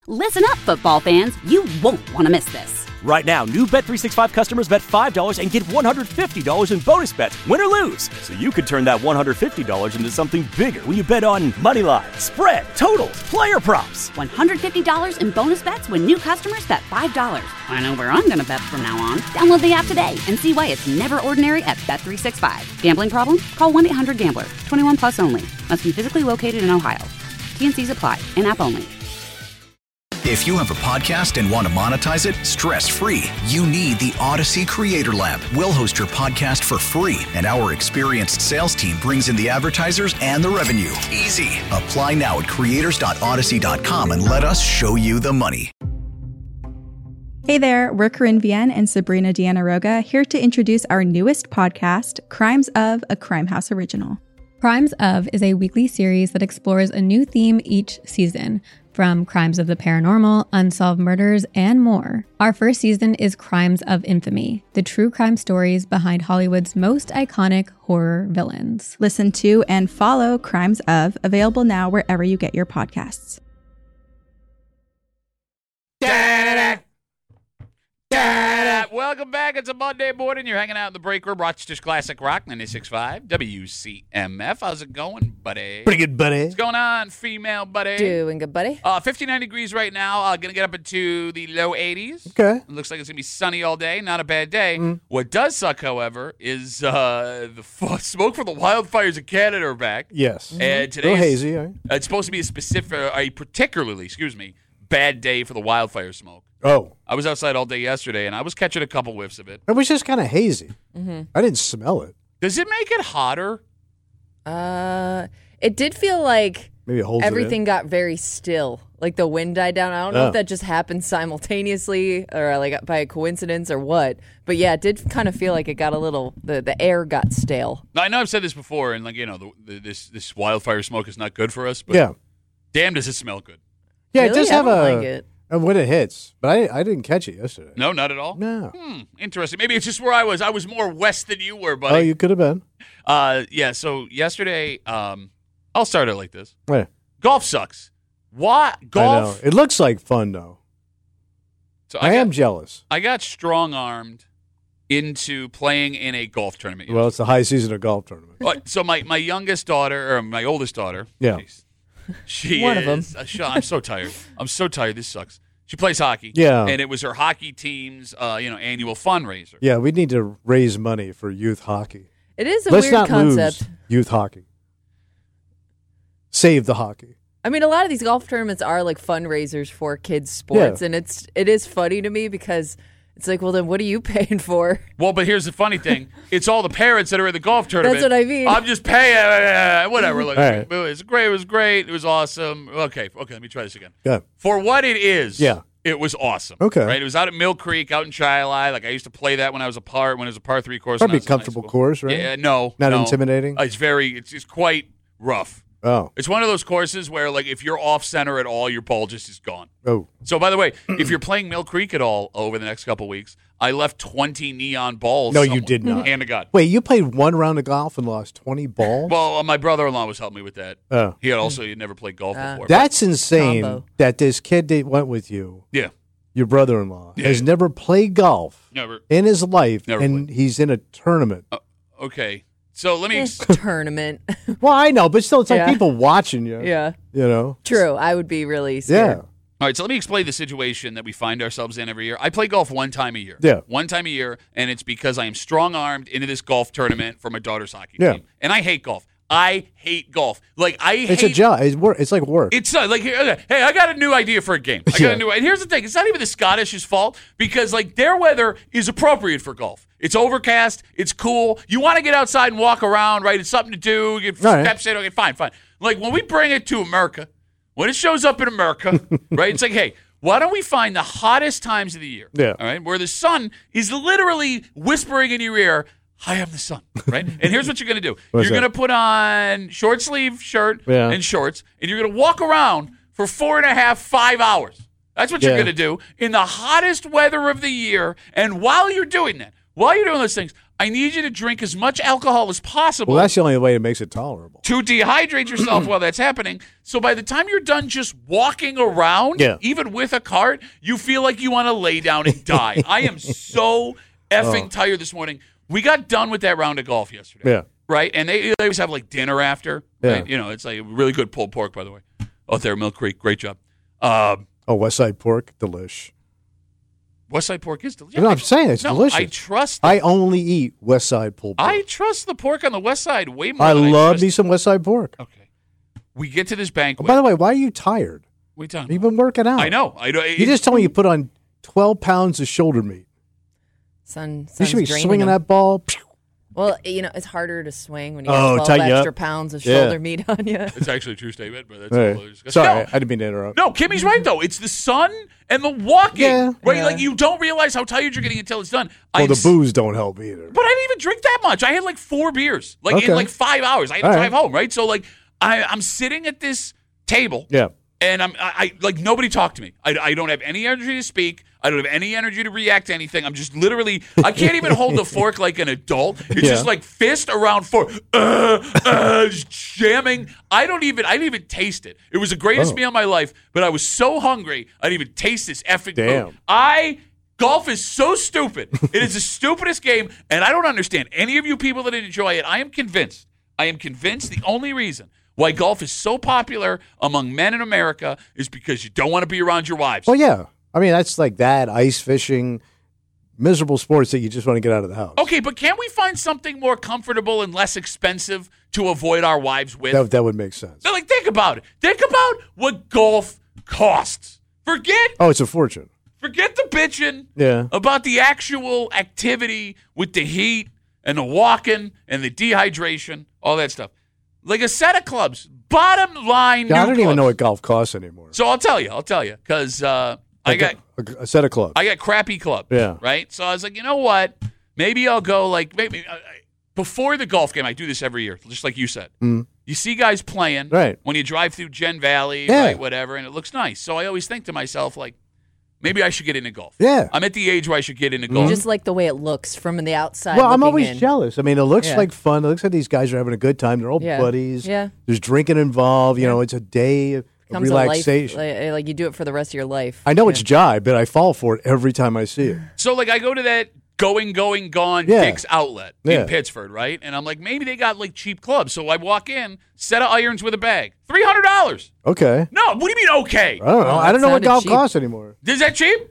Listen up, football fans. You won't want to miss this. Right now, new Bet365 customers bet $5 and get $150 in bonus bets, win or lose. So you could turn that $150 into something bigger when you bet on money line, spread, totals, player props. $150 in bonus bets when new customers bet $5. I know where I'm going to bet from now on. Download the app today and see why it's never ordinary at Bet365. Gambling problem? Call 1-800-GAMBLER. 21 plus only. Must be physically located in Ohio. T&Cs apply. In-app only. If you have a podcast and want to monetize it stress-free, you need the Odyssey Creator Lab. We'll host your podcast for free, and our experienced sales team brings in the advertisers and the revenue. Easy. Apply now at creators.odyssey.com and let us show you the money. Hey there, we're Corinne Vienne and Sabrina Deanna Roga, here to introduce our newest podcast, Crimes of, a Crime House original. Crimes of is a weekly series that explores a new theme each season, from crimes of the paranormal, unsolved murders, and more. Our first season is Crimes of Infamy, the true crime stories behind Hollywood's most iconic horror villains. Listen to and follow Crimes of, available now wherever you get your podcasts. Welcome back. It's a Monday morning. You're hanging out in the break room. Rochester's Classic Rock 96.5 WCMF. How's it going, buddy? Pretty good, buddy. What's going on, female buddy? Doing good, buddy. 59 degrees right now. Going to get up into the low 80s. Okay. It looks like it's going to be sunny all day. Not a bad day. What does suck, however, is the smoke from the wildfires in Canada are back. Yes. And a little hazy. Right? It's supposed to be a particularly, bad day for the wildfire smoke. Oh. I was outside all day yesterday, and I was catching a couple whiffs of it. It was just kind of hazy. Mm-hmm. I didn't smell it. Does it make it hotter? It did feel like maybe it holds everything got very still. Like the wind died down. I don't know if that just happened simultaneously or like by a coincidence or what. But yeah, it did kind of feel like it got a little, the air got stale. Now, I know I've said this before, and this wildfire smoke is not good for us, but damn does it smell good. Yeah, really? It does have like it. When it hits, but I didn't catch it yesterday. No, not at all? No. Interesting. Maybe it's just where I was. I was more west than you were, buddy. Oh, you could have been. So yesterday, I'll start it like this. Yeah. Golf sucks. What? Golf? I know. It looks like fun, though. So I am jealous. I got strong-armed into playing in a golf tournament. Well, it's the high season of golf tournament. So my youngest daughter, or my oldest daughter. Yeah. She One is, of them. I'm so tired. I'm so tired. This sucks. She plays hockey. Yeah. And it was her hockey team's annual fundraiser. Yeah, we need to raise money for youth hockey. It is a Let's weird not concept. Lose youth hockey. Save the hockey. I mean, a lot of these golf tournaments are like fundraisers for kids' sports, and it is funny to me because it's like, well, then what are you paying for? Well, but here's the funny thing. It's all the parents that are in the golf tournament. That's what I mean. I'm just paying, whatever. Look, right. It was great. It was great. It was awesome. Okay, let me try this again. Yeah. For what it is, it was awesome. Okay. Right? It was out at Mill Creek, out in Shiloh. Like, I used to play that when it was a par 3 course. Probably a comfortable course, right? Yeah, no. Not intimidating? It's quite rough. Oh. It's one of those courses where, like, if you're off center at all, your ball just is gone. Oh. So, by the way, if you're playing Mill Creek at all over the next couple of weeks, I left 20 neon balls. No, you did not. Hand to God. Wait, you played one round of golf and lost 20 balls? Well, my brother-in-law was helping me with that. Oh. He'd never played golf before. That's insane Combo. that this kid that went with you, Yeah. your brother-in-law, Yeah. has never played golf Never. in his life, Never and he's in a tournament. Okay. So let me. Tournament. Well, I know, but still, it's like Yeah. people watching you. Yeah. You know? True. I would be really scared. Yeah. All right, so let me explain the situation that we find ourselves in every year. I play golf one time a year. Yeah. One time a year, and it's because I am strong-armed into this golf tournament for my daughter's hockey Yeah. team. And I hate golf. I hate golf. Like, I hate... It's a job. It's like work. It's like, okay, hey, I got a new idea for a game. And here's the thing. It's not even the Scottish's fault because, like, their weather is appropriate for golf. It's overcast. It's cool. You want to get outside and walk around, right? It's something to do. You get steps in. Okay, fine. Like, when we bring it to America, when it shows up in America, right, it's like, hey, why don't we find the hottest times of the year, Yeah. all right, where the sun is literally whispering in your ear, I am the sun, right? And here's what you're going to do. What's You're that? going to put on short sleeve shirt Yeah. and shorts, and you're going to walk around for 4.5, 5 hours. That's what you're Yeah. going to do in the hottest weather of the year. And while you're doing those things, I need you to drink as much alcohol as possible. Well, that's the only way it makes it tolerable. To dehydrate yourself while that's happening. So by the time you're done just walking around, even with a cart, you feel like you want to lay down and die. I am so effing tired this morning. We got done with that round of golf yesterday. Yeah. Right? And they always have like dinner after. Right? You know, it's like really good pulled pork, by the way. Out there, Mill Creek. Great job. West Side Pork, delish. West Side Pork is delicious. No, I'm saying it's delicious. I trust. I only eat West Side pulled pork. I trust the pork on the West Side way more. I than love trust me some West Side pork. Okay. We get to this banquet. Oh, by the way, why are you tired? What are you talking about? You've been working out. I know. You just told me you put on 12 pounds of shoulder meat. You should be swinging that ball. Well, you know, it's harder to swing when you have 12 extra pounds of shoulder meat on you. It's actually a true statement, but that's Hey. a little Sorry, I didn't mean to interrupt. No, Kimmy's right, though. It's the sun and the walking. Right? Yeah. Like, you don't realize how tired you're getting until it's done. Well, the booze don't help either. But I didn't even drink that much. I had like 4 beers, in Okay. like 5 hours. I had to All drive right. home, right? So, like, I'm sitting at this table. Yeah. And I like, nobody talked to me. I don't have any energy to speak. I don't have any energy to react to anything. I'm just literally, I can't even hold the fork like an adult. It's just like fist around fork, just jamming. I didn't even taste it. It was the greatest meal of my life, but I was so hungry, I didn't even taste this effing food. Golf is so stupid. It is the stupidest game, and I don't understand any of you people that enjoy it. I am convinced the only reason why golf is so popular among men in America is because you don't want to be around your wives. Well, yeah. I mean, that's like that, ice fishing, miserable sports that you just want to get out of the house. Okay, but can't we find something more comfortable and less expensive to avoid our wives with? That would make sense. So, like, think about it. Think about what golf costs. It's a fortune. Forget the bitching Yeah. about the actual activity with the heat and the walking and the dehydration, all that stuff. Like a set of clubs, bottom line. Yeah, I don't even clubs. know what golf costs anymore. So I'll tell you, because I got a set of clubs. I got crappy clubs. Yeah. Right. So I was like, you know what? Maybe I'll go before the golf game. I do this every year, just like you said. Mm. You see guys playing right when you drive through Gen Valley, Yeah. right, whatever, and it looks nice. So I always think to myself, like, maybe I should get into golf. Yeah. I'm at the age where I should get into golf. Just like the way it looks from the outside. Well, I'm looking always in. jealous. I mean, it looks like fun. It looks like these guys are having a good time. They're all buddies. Yeah. There's drinking involved. You know, it's a day of Becomes relaxation. A life, like you do it for the rest of your life. I know it's jive, but I fall for it every time I see it. So, like, I go to that Going, Gone Yeah. Dick's outlet Yeah. in Pittsford, right? And I'm like, maybe they got, like, cheap clubs. So I walk in, set of irons with a bag. $300. Okay. No, what do you mean okay? I don't know. I don't know what sounded golf cheap. costs anymore. Is that cheap?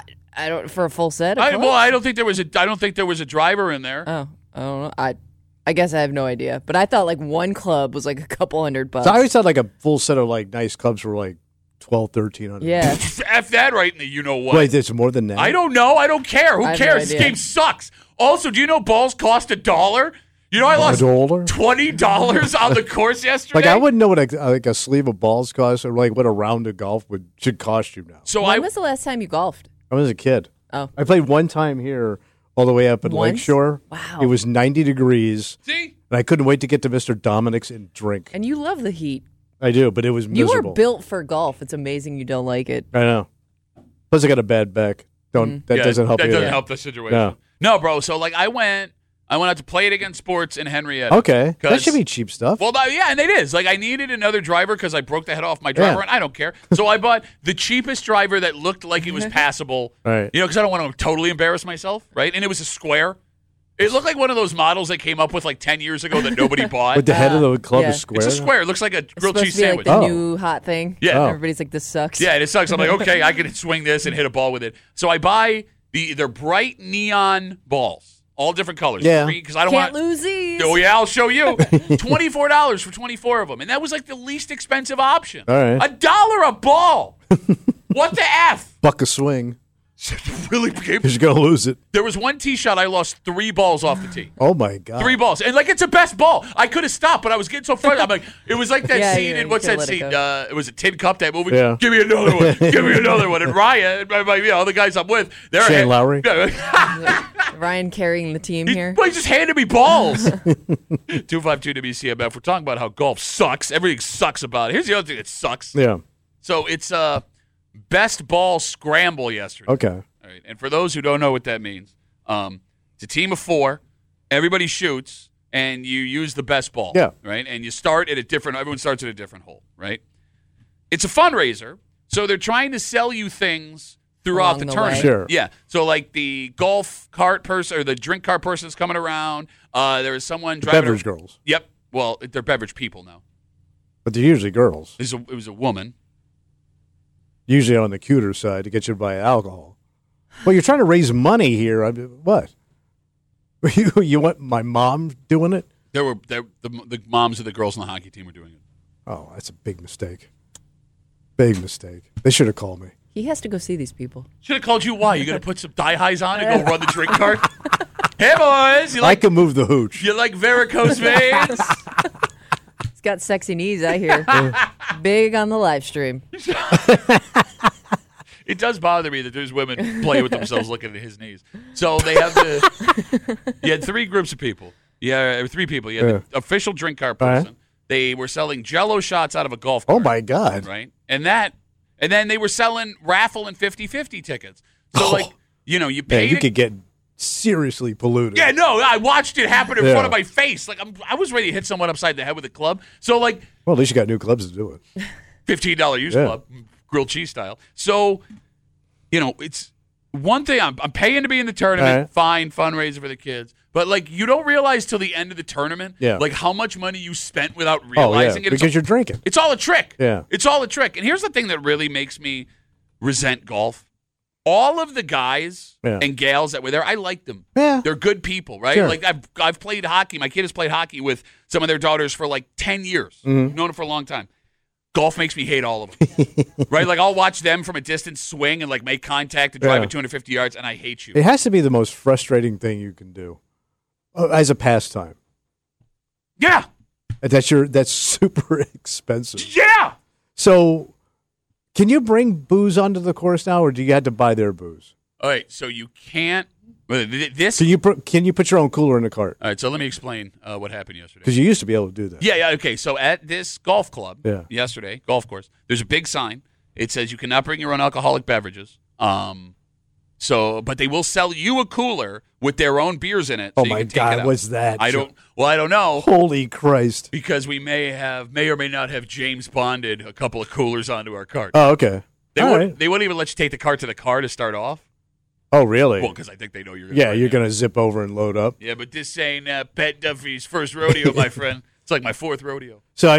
I don't for a full set. Of I clubs? don't think there was a driver in there. Oh, I don't know. I guess I have no idea. But I thought like one club was like a couple $100. So I always had like a full set of like nice clubs for like $1,200, $1,300. Yeah. F that right in the you know what. Wait, there's more than that? I don't know. I don't care. Who I have no cares? This idea. game sucks. Also, do you know balls cost $1? You know I lost $1? $20 on the course yesterday. Like I wouldn't know what a sleeve of balls costs or like what a round of golf should cost you now. So When was the last time you golfed? I was a kid. Oh. I played one time here all the way up at Once? Lakeshore. Wow. It was 90 degrees. See? And I couldn't wait to get to Mr. Dominic's and drink. And you love the heat. I do, but it was You miserable. are built for golf. It's amazing you don't like it. I know. Plus I got a bad back. That doesn't help That either. doesn't help the situation. No, bro. So like I went out to Play It Against Sports in Henrietta. Okay. That should be cheap stuff. Well, yeah, and it is. Like, I needed another driver because I broke the head off my driver, Yeah. and I don't care. So I bought the cheapest driver that looked like it was passable. Right. You know, because I don't want to totally embarrass myself, right? And it was a square. It looked like one of those models they came up with like 10 years ago that nobody bought. With the head of the club yeah. is square. It's a square. It looks like a It's grilled supposed cheese to be sandwich. like the Oh. new hot thing. Yeah. Oh. Everybody's like, this sucks. Yeah, and it sucks. I'm like, okay, I can swing this and hit a ball with it. So I buy they're bright neon balls, all different colors. Yeah. Because I don't Can't want. lose these. Oh yeah, I'll show you. $24 for 24 of them, and that was like the least expensive option. All right. $1 a ball. What the f? Buck a swing. Really became. Because you're going to lose it. There was one tee shot I lost 3 balls off the tee. Oh, my God. 3 balls, and like it's the best ball. I could have stopped, but I was getting so frustrated. I'm like, it was like that Yeah, scene yeah, in what's you that could've scene? let it It was a Tin Cup, that movie. Yeah. Give me another one. Give me another one. And Ryan, all the guys I'm with, they're Shane Lowry? Ryan carrying the team here. He just handed me balls. 252 WCMF. We're talking about how golf sucks. Everything sucks about it. Here's the other thing that sucks. Yeah. So it's best ball scramble yesterday. Okay. All right. And for those who don't know what that means, it's a team of 4, everybody shoots, and you use the best ball. Yeah. Right? And you start at everyone starts at a different hole, right? It's a fundraiser, so they're trying to sell you things throughout the tournament. Sure. Yeah. So like the golf cart person or the drink cart person is coming around. There is someone driving. Beverage girls. Yep. Well, they're beverage people now. But they're usually girls. It was a woman. Usually on the cuter side to get you to buy alcohol. Well, you're trying to raise money here. What? You want my mom doing it? The moms of the girls on the hockey team were doing it. Oh, that's a big mistake. Big mistake. They should have called me. He has to go see these people. Should have called you. Why? You going to put some thigh highs on and go run the drink cart? Hey, boys. I can move the hooch. You like varicose veins? He's got sexy knees, I hear. Big on the live stream. It does bother me that there's women playing with themselves looking at his knees. So they have you had three groups of people. Yeah, three people. You had the official drink cart person. Right. They were selling Jell-O shots out of a golf cart. Oh, my God. Right? And then they were selling raffle and 50-50 tickets. So, you pay. You could get seriously polluted. Yeah, no, I watched it happen in front of my face. Like, I was ready to hit someone upside the head with a club. So, well, at least you got new clubs to do it. $15 used club, grilled cheese style. So, it's one thing. I'm paying to be in the tournament. Right. Fine, fundraiser for the kids. But, you don't realize till the end of the tournament, Yeah. how much money you spent without realizing it. Because you're drinking. It's all a trick. Yeah. It's all a trick. And here's the thing that really makes me resent golf. All of the guys and gals that were there, I like them. Yeah. They're good people, right? Sure. Like, I've played hockey. My kid has played hockey with some of their daughters for 10 years. Mm-hmm. Known them for a long time. Golf makes me hate all of them, right? Like, I'll watch them from a distance swing and, make contact and drive it 250 yards, and I hate you. It has to be the most frustrating thing you can do as a pastime. Yeah. That's super expensive. Yeah. So, can you bring booze onto the course now, or do you have to buy their booze? All right, so you can't. This. Can you put your own cooler in the cart? All right, so let me explain what happened yesterday. Because you used to be able to do that. Yeah, okay. So at this golf club yesterday, golf course, there's a big sign. It says you cannot bring your own alcoholic beverages. But they will sell you a cooler with their own beers in it. So Oh you my can take God, it out. what's that? I don't know. Holy Christ! Because we may or may not have James Bonded a couple of coolers onto our cart. Oh, okay. They All wouldn't. right. They wouldn't even let you take the cart to the car to start off. Oh, really? Well, because I think they know you're. You're going to zip over and load up. Yeah, but this ain't Pat Duffy's first rodeo, my friend. It's like my fourth rodeo. So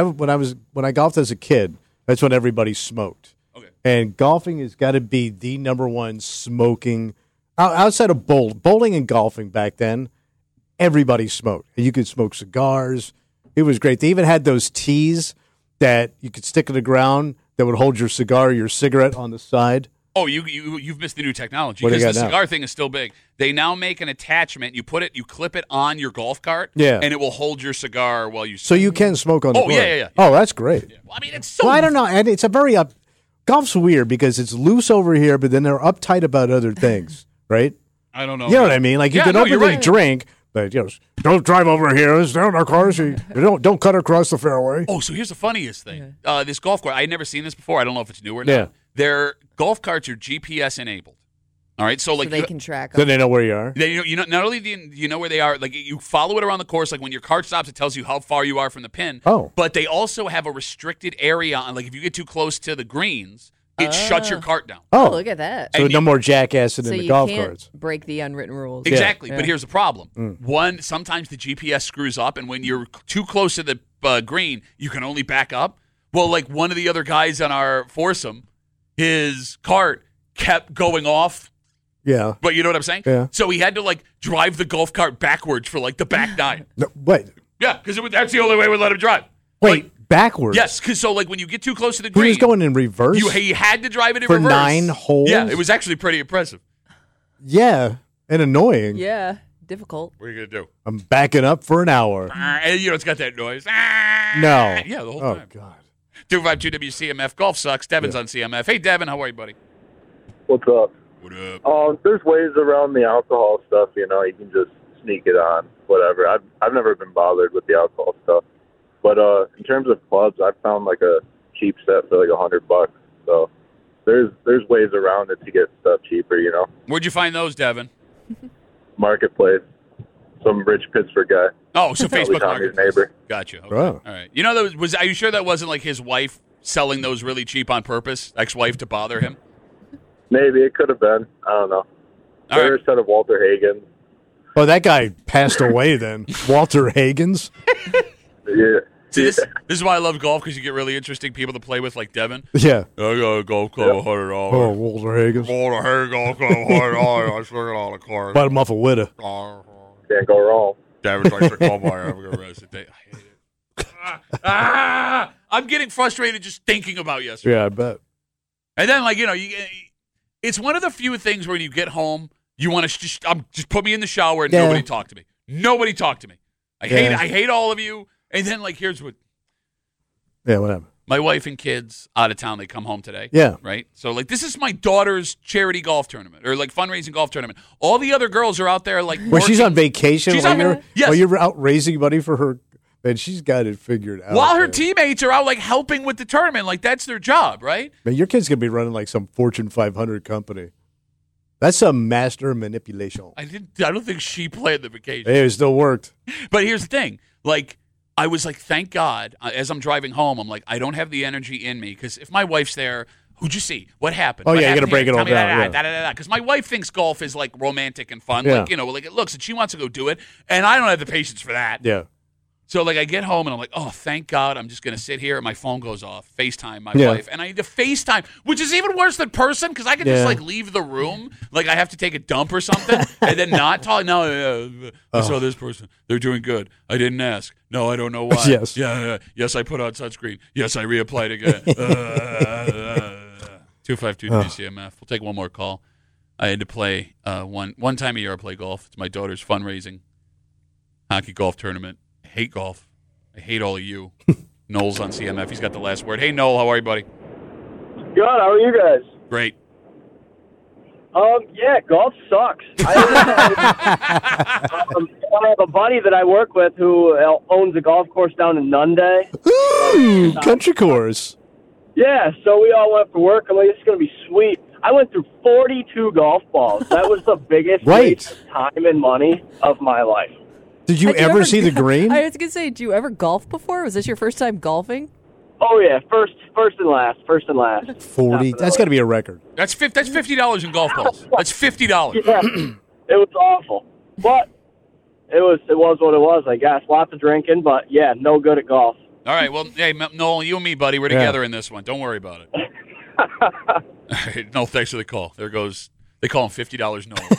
when I golfed as a kid, that's when everybody smoked. Okay. And golfing has got to be the number one smoking outside of bowling and golfing back then. Everybody smoked, and you could smoke cigars. It was great. They even had those tees that you could stick in the ground that would hold your cigar or your cigarette on the side. Oh, you've missed the new technology What do you because the got now? cigar thing is still big. They now make an attachment. You clip it on your golf cart, Yeah. and it will hold your cigar while you. So you can smoke on the course. yeah. Oh, that's great. Yeah. Well, I mean, it's so. Well, I don't know. And it's a very golf's weird because it's loose over here, but then they're uptight about other things, right? I don't know. You know what I mean? Like you can you're openly right. drink, but don't drive over here. It's down our cars. You don't cut across the fairway. Oh, so here's the funniest thing. This golf cart, I had never seen this before. I don't know if it's new or not. Yeah. Their golf carts are GPS enabled. All right, so they can track So them. they know where you are. not only do you know where they are, like you follow it around the course. Like when your cart stops, it tells you how far you are from the pin. Oh. But they also have a restricted area on. Like if you get too close to the greens, it shuts your cart down. Oh, look at that. So no more jackassing So in the you golf can't carts. break the unwritten rules. Exactly, Yeah. but here's the problem. Mm. One, sometimes the GPS screws up, and when you're too close to the green, you can only back up. Well, like one of the other guys on our foursome, his cart kept going off. Yeah. But you know what I'm saying? Yeah. So he had to drive the golf cart backwards for the back nine. No, wait. Yeah, because that's the only way we let him drive. Wait. Backwards. Yes, because when you get too close to the He green, was going in reverse. he had to drive it in for reverse 9 holes. Yeah, it was actually pretty impressive. Yeah, and annoying. Yeah, difficult. What are you gonna do? I'm backing up for an hour. And it's got that noise. No. Yeah, the whole Oh time. God. 252 WCMF Golf Sucks. Devin's on CMF. Hey, Devin, how are you, buddy? What's up? What up? There's ways around the alcohol stuff. You can just sneak it on, whatever. I've never been bothered with the alcohol stuff. But in terms of clubs, I've found a cheap set for $100. So there's ways around it to get stuff cheaper. Where'd you find those, Devin? Marketplace. some rich Pittsburgh guy. Oh, so Facebook Tommy's marketplace. neighbor. Gotcha. Okay. Oh. All right. You know, are you sure that wasn't like his wife selling those really cheap on purpose? Ex-wife to bother him? Maybe it could have been. I don't know. All There right. a set of Walter Hagen. Oh, that guy passed away then. Walter Hagens. Yeah. See, this is why I love golf, because you get really interesting people to play with, like Devin. Yeah. I got a golf club, $100. Oh, Walter Hagens. Walter Hagen golf club, $100. I still got all the cards. Bought him off a widow. Can't go wrong. David's like the call by having a rest. I hate it. I'm getting frustrated just thinking about yesterday. Yeah, I bet. And then, like, it's one of the few things when you get home, you want to just put me in the shower and nobody talk to me. Nobody talk to me. I hate all of you. And then, like, here's what. Yeah, what happened? My wife and kids out of town, they come home today. Yeah. Right? So, like, this is my daughter's charity golf tournament or, like, fundraising golf tournament. All the other girls are out there, like, Well, she's on vacation She's while, on- you're, yes. while you're out raising money for her. Man, she's got it figured out. while her man. teammates are out, like, helping with the tournament. Like, that's their job, right? Man, your kid's going to be running like some Fortune 500 company. That's some master manipulation. I don't think she planned the vacation. Hey, it still worked. But here's the thing. Like, I was like, thank God, as I'm driving home, I'm like, I don't have the energy in me. Because if my wife's there, who'd you see? What happened? Oh, What yeah, you happened gotta break here? it all Tell me down, that. Because my wife thinks golf is, like, romantic and fun. Yeah. Like, like it looks. And she wants to go do it. And I don't have the patience for that. Yeah. So, like, I get home and I'm like, oh, thank God, I'm just going to sit here and my phone goes off. FaceTime my Yeah. wife. And I need to FaceTime, which is even worse than person because I can just, like, leave the room. Like, I have to take a dump or something and then not talk. No, I saw this person. They're doing good. I didn't ask. No, I don't know why. Yes. Yeah. Yes, I put on sunscreen. Yes, I reapplied again. 252 DCMF. We'll take one more call. I had to play one time a year I play golf. It's my daughter's fundraising hockey golf tournament. I hate golf. I hate all of you. Noel's on CMF. He's got the last word. Hey, Noel, how are you, buddy? Good. How are you guys? Great. Yeah, golf sucks. I have a buddy that I work with who owns a golf course down in Nunde. Ooh, country course. Yeah, so we all went for work. I'm like, this is going to be sweet. I went through 42 golf balls. That was the biggest waste of time and money of my life. Did you ever see the green? I was going to say, did you ever golf before? Was this your first time golfing? Oh, yeah, first and last. 40. That's got to be a record. That's $50 in golf balls. That's $50. Yeah, it was awful. But it was what it was, I guess. Lots of drinking, but, yeah, no good at golf. All right. Well, hey, Noel, you and me, buddy, we're together in this one. Don't worry about it. All right. No, thanks for the call. There goes. They call him $50 Noel.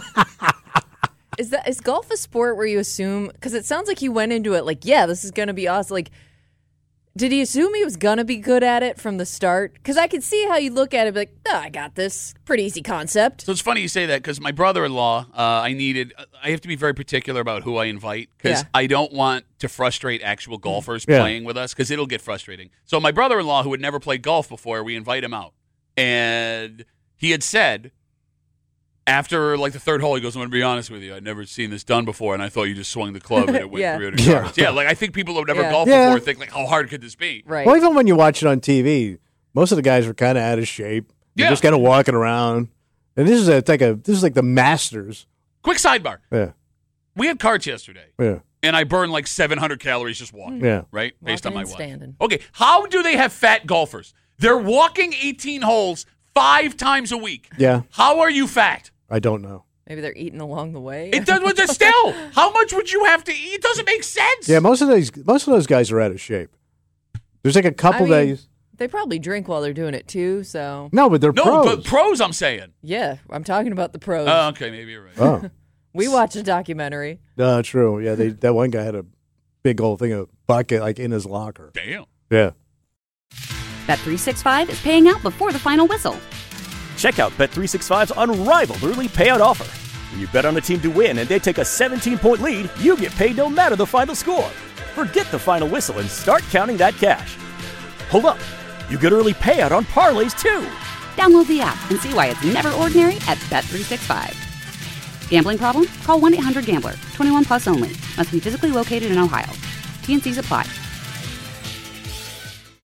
Is golf a sport where you assume, because it sounds like he went into it like, yeah, this is going to be awesome. Like, did he assume he was going to be good at it from the start? Because I could see how you look at it and be like, oh, I got this. Pretty easy concept. So it's funny you say that because my brother-in-law, I have to be very particular about who I invite because I don't want to frustrate actual golfers playing with us because it'll get frustrating. So my brother-in-law, who had never played golf before, we invite him out. And he had said, after like the third hole, he goes, I'm going to be honest with you. I'd never seen this done before, and I thought you just swung the club and it went 300 yards. Yeah, like I think people who have never golfed before think, like, how hard could this be? Right. Well, even when you watch it on TV, most of the guys are kind of out of shape. They're just kind of walking around. And this is like the Masters. Quick sidebar. Yeah. We had carts yesterday. Yeah. And I burned like 700 calories just walking. Yeah. Right? Based on my watch. Standing. Okay, how do they have fat golfers? They're walking 18 holes 5 times a week. Yeah. How are you fat? I don't know. Maybe they're eating along the way. It does, but still, how much would you have to eat? It doesn't make sense. Yeah, most of those guys are out of shape. There's like a couple days. They probably drink while they're doing it too, so. No, but they're pros. No, but pros, I'm saying. Yeah, I'm talking about the pros. Oh, okay, maybe you're right. Oh. We watched a documentary. No, true. Yeah, that one guy had a big old thing of bucket like in his locker. Damn. Yeah. Bet365 is paying out before the final whistle. Check out Bet365's unrivaled early payout offer. When you bet on a team to win and they take a 17-point lead, you get paid no matter the final score. Forget the final whistle and start counting that cash. Hold up. You get early payout on parlays, too. Download the app and see why it's never ordinary at Bet365. Gambling problem? Call 1-800-GAMBLER. 21 plus only. Must be physically located in Ohio. T&Cs apply.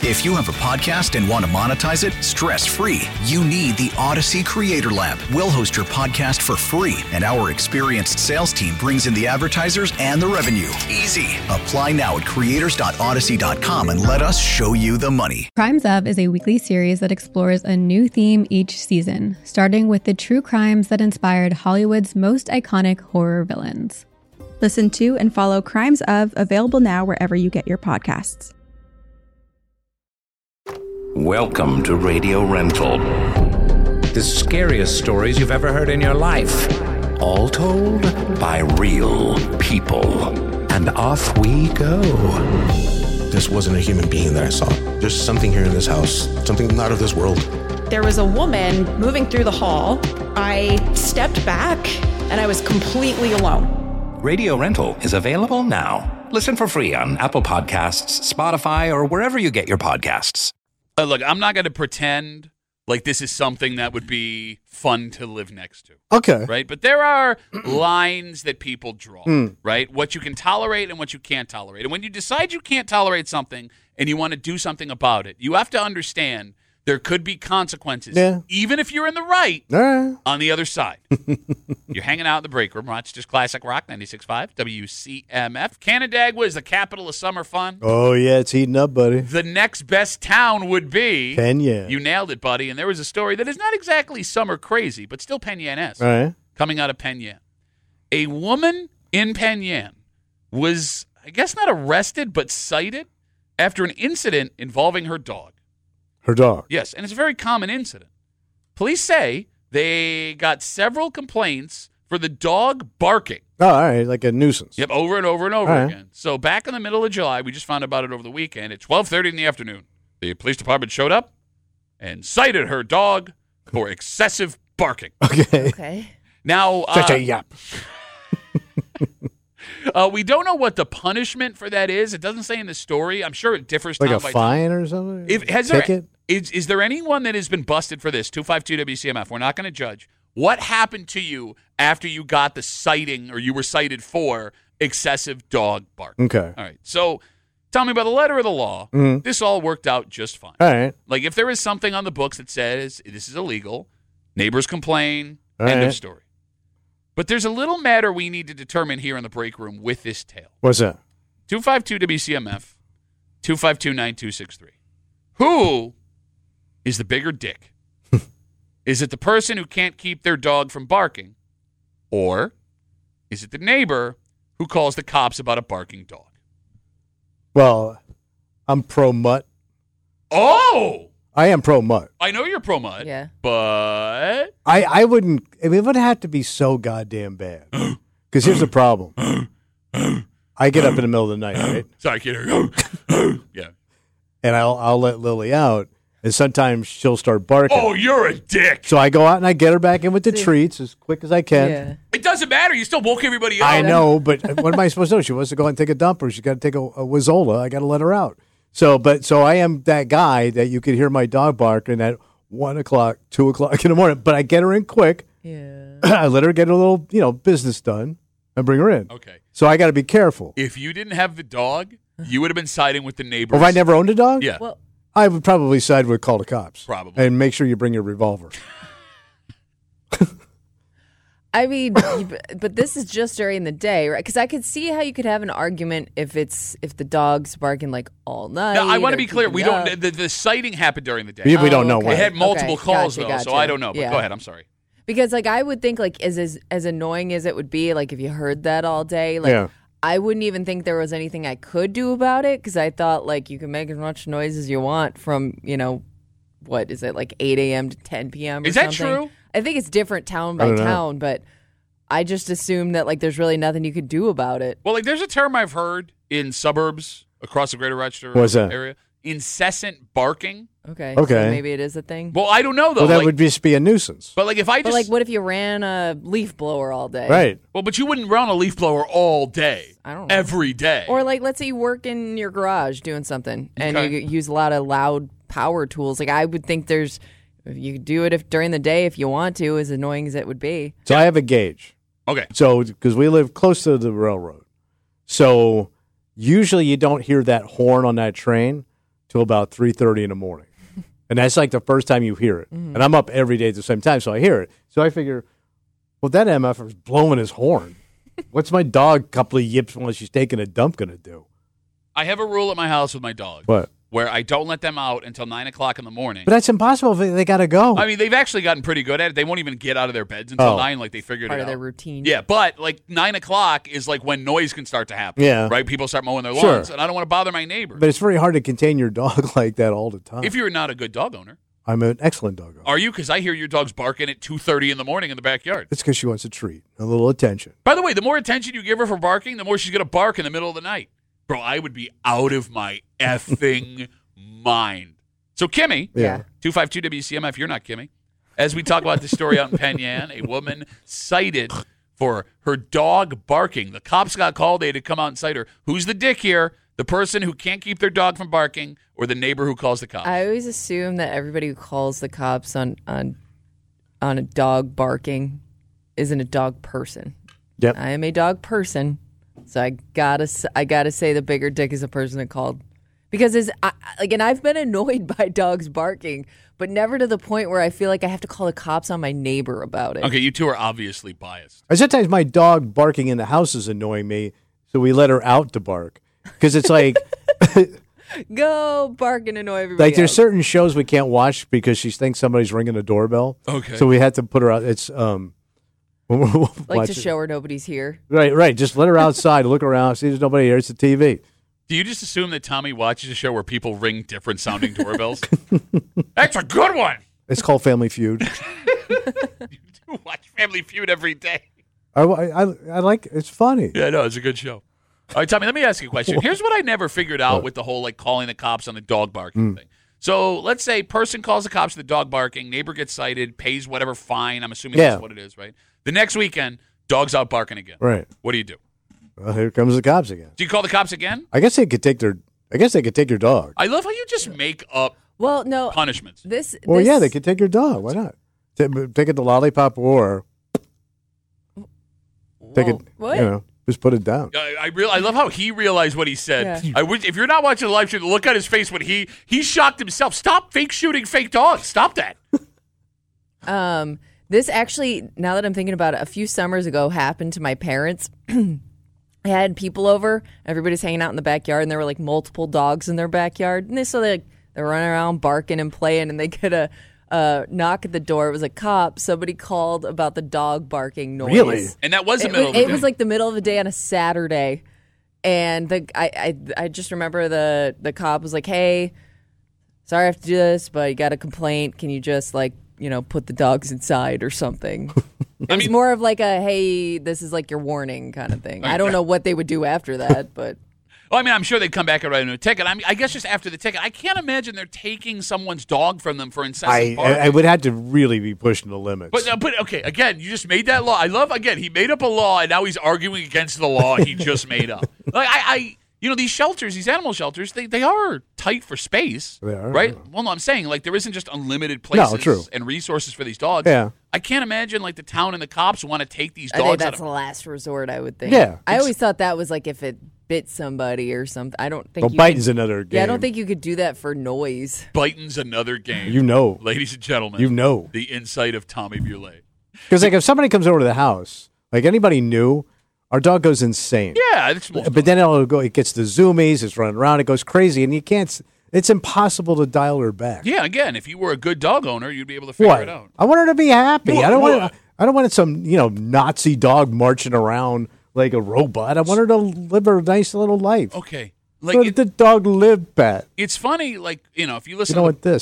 If you have a podcast and want to monetize it stress-free, you need the Odyssey Creator Lab. We'll host your podcast for free, and our experienced sales team brings in the advertisers and the revenue. Easy. Apply now at creators.odyssey.com and let us show you the money. Crimes Of is a weekly series that explores a new theme each season, starting with the true crimes that inspired Hollywood's most iconic horror villains. Listen to and follow Crimes Of, available now wherever you get your podcasts. Welcome to Radio Rental. The scariest stories you've ever heard in your life. All told by real people. And off we go. This wasn't a human being that I saw. There's something here in this house. Something not of this world. There was a woman moving through the hall. I stepped back and I was completely alone. Radio Rental is available now. Listen for free on Apple Podcasts, Spotify, or wherever you get your podcasts. Look, I'm not going to pretend like this is something that would be fun to live next to. Okay. Right? But there are lines that people draw, right? What you can tolerate and what you can't tolerate. And when you decide you can't tolerate something and you want to do something about it, you have to understand there could be consequences, even if you're in the right, on the other side. You're hanging out in the break room, Rochester's Classic Rock, 96.5, WCMF. Canandaigua is the capital of summer fun. Oh, yeah, it's heating up, buddy. The next best town would be Penn Yan. You nailed it, buddy. And there was a story that is not exactly summer crazy, but still Penn Yan-esque, right, coming out of Penn Yan. A woman in Penn Yan was, I guess, not arrested, but cited after an incident involving her dog. Her dog? Yes, and it's a very common incident. Police say they got several complaints for the dog barking. Oh, all right, like a nuisance. Yep, over and over and over All right. again. So back in the middle of July, we just found about it over the weekend, at 12:30 in the afternoon, the police department showed up and cited her dog for excessive barking. Okay. Now, Such a yap. we don't know what the punishment for that is. It doesn't say in the story. I'm sure it differs Like town a by fine town. or something? Ticket? Is there anyone that has been busted for this? 252 WCMF. We're not going to judge. What happened to you after you got the citing or you were cited for excessive dog bark? Okay. All right. So tell me by the letter of the law, this all worked out just fine. All right. Like if there is something on the books that says this is illegal, neighbors complain, All end right. of story. But there's a little matter we need to determine here in the break room with this tale. What's that? 252 WCMF, 252-9263. Who is the bigger dick? Is it the person who can't keep their dog from barking? Or is it the neighbor who calls the cops about a barking dog? Well, I'm pro-mutt. Oh! I am pro-mutt. I know you're pro-mutt. Yeah. But I wouldn't, I mean, it would have to be so goddamn bad. Because here's the problem. I get up in the middle of the night, right? Sorry, I can't hear you. Yeah. And I'll let Lily out, and sometimes she'll start barking. Oh, you're a dick. So I go out and I get her back in with the treats as quick as I can. Yeah. It doesn't matter. You still woke everybody up. I know, but what am I supposed to do? She wants to go and take a dump, or she's got to take a Wazola. I got to let her out. So I am that guy that you could hear my dog barking at 1 o'clock, 2 o'clock in the morning. But I get her in quick. Yeah. I let her get a little, business done and bring her in. Okay. So I got to be careful. If you didn't have the dog, you would have been siding with the neighbors. If I never owned a dog, Yeah. Well, I would probably side with call the cops. Probably. And make sure you bring your revolver. I mean, but this is just during the day, right? Because I could see how you could have an argument if the dog's barking like all night. Now, I want to or be clear. We keeping don't. up. The sighting happened during the day. We don't know okay. why. It had multiple Okay. calls Gotcha, though, so gotcha. I don't know. But Yeah. go ahead. I'm sorry. Because like I would think like as annoying as it would be, like if you heard that all day, like Yeah. I wouldn't even think there was anything I could do about it because I thought like you can make as much noise as you want from what is it like 8 a.m. to 10 p.m. or Is that something. true? I think it's different town by don't know. town, but I just assumed that like there's really nothing you could do about it. Well, like there's a term I've heard in suburbs across the Greater Rochester What's that? area: incessant barking. Okay. Okay. So maybe it is a thing. Well, I don't know though. Well, that like- would just be a nuisance. But like if I But just like, what if you ran a leaf blower all day? Right. well, but you wouldn't run a leaf blower all day. I don't know. Every day. Or like, let's say you work in your garage doing something, and Okay. you use a lot of loud power tools. Like I would think you could do it if during the day if you want to, as annoying as it would be. So I have a gauge. Okay. So because we live close to the railroad, so usually you don't hear that horn on that train till about 3:30 in the morning. And that's like the first time you hear it. And I'm up every day at the same time, so I hear it. So I figure, well, that MF is blowing his horn. What's my dog a couple of yips while she's taking a dump going to do? I have a rule at my house with my dog. What? Where I don't let them out until 9 o'clock in the morning. But that's impossible if they got to go. I mean, they've actually gotten pretty good at it. They won't even get out of their beds until 9, like they figured Part it of out. their routine. Yeah, but like 9 o'clock is like when noise can start to happen. Yeah. Right? People start mowing their Sure. lawns, and I don't want to bother my neighbor. But it's very hard to contain your dog like that all the time. If you're not a good dog owner. I'm an excellent dog owner. Are you? Because I hear your dog's barking at 2:30 in the morning in the backyard. It's because she wants a treat, a little attention. By the way, the more attention you give her for barking, the more she's going to bark in the middle of the night. Bro, I would be out of my effing mind. So, Kimmy, 252-WCMF, you're not Kimmy. As we talk about this story out in Penn Yan, a woman cited for her dog barking. The cops got called. They had to come out and cite her. Who's the dick here? The person who can't keep their dog from barking or the neighbor who calls the cops? I always assume that everybody who calls the cops on a dog barking isn't a dog person. Yep. I am a dog person, so I gotta say the bigger dick is the person that called, because and I've been annoyed by dogs barking, but never to the point where I feel like I have to call the cops on my neighbor about it. Okay, you two are obviously biased. Sometimes my dog barking in the house is annoying me, so we let her out to bark. Because it's like... Go bark and annoy everybody Like there's else. certain shows we can't watch because she thinks somebody's ringing the doorbell. Okay. So we had to put her out. It's Like to show her nobody's here. Right. Just let her outside, look around, see there's nobody here. It's the TV. Do you just assume that Tommy watches a show where people ring different sounding doorbells? That's a good one. It's called Family Feud. You do watch Family Feud every day. I like it's funny. Yeah, no, it's a good show. All right, Tommy, let me ask you a question. Here's what I never figured out with the whole like calling the cops on the dog barking thing. So let's say person calls the cops for the dog barking, neighbor gets cited, pays whatever fine. I'm assuming that's what it is, right? The next weekend, dog's out barking again. Right. What do you do? Well, here comes the cops again. Do you call the cops again? I guess they could take your dog. I love how you just make up punishments. Well, yeah, they could take your dog. Why not? Take it to Lollipop or take it. What? Just put it down. I love how he realized what he said. Yeah. I wish, if you're not watching the live stream, look at his face when he shocked himself. Stop fake shooting fake dogs. Stop that. This actually, now that I'm thinking about it, a few summers ago happened to my parents. I had people over. Everybody's hanging out in the backyard, and there were like multiple dogs in their backyard. And they're running around barking and playing, and they get a knock at the door. It was a cop. Somebody called about the dog barking noise. Really? And that was the middle of the day. It was like the middle of the day on a Saturday. And I just remember the cop was like, "Hey, sorry I have to do this, but you got a complaint. Can you just put the dogs inside or something?" It was more of like a, "Hey, this is like your warning" kind of thing. I don't know what they would do after that, but... Well, I mean, I'm sure they'd come back and write a new ticket. I guess just after the ticket, I can't imagine they're taking someone's dog from them for incessant barking. I would have to really be pushing the limits. But okay, again, you just made that law. I love, again, he made up a law, and now he's arguing against the law he just made up. Like, these shelters, these animal shelters, they are tight for space. They are. Right? Well, no, I'm saying, like, there isn't just unlimited places and resources for these dogs. Yeah. I can't imagine, like, the town and the cops want to take these dogs I think out that's of... the last resort, I would think. Yeah. I always thought that was like if it bit somebody or something. I don't think biting's another game. Yeah, I don't think you could do that for noise. Biting's another game. Ladies and gentlemen. The insight of Tommy Buley. Because if somebody comes over to the house, like anybody new, our dog goes insane. Yeah. But then it gets the zoomies, it's running around, it goes crazy, and you can't... It's impossible to dial her back. Yeah, again, if you were a good dog owner, you'd be able to figure it out. I want her to be happy. What? I don't want some Nazi dog marching around like a robot. I want her to live a nice little life. Okay, let the dog live, Pat. It's funny, like if you listen.